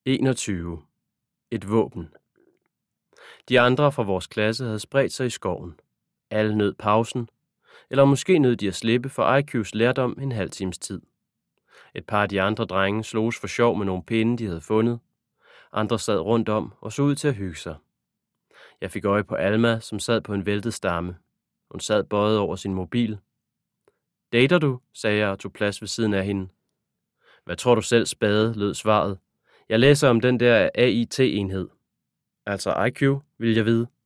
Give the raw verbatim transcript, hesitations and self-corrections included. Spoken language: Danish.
enogtyve. Et våben. De andre fra vores klasse havde spredt sig i skoven. Alle nød pausen, eller måske nød de at slippe for I Q's lærdom en halv times tid. Et par af de andre drenge sloges for sjov med nogle pinde, de havde fundet. Andre sad rundt om og så ud til at hygge sig. Jeg fik øje på Alma, som sad på en væltet stamme. Hun sad bøjet over sin mobil. Dater du? Sagde jeg og tog plads ved siden af hende. Hvad tror du selv, Spade? Lød svaret. Jeg læser om den der A I T-enhed. Altså I Q, vil jeg vide.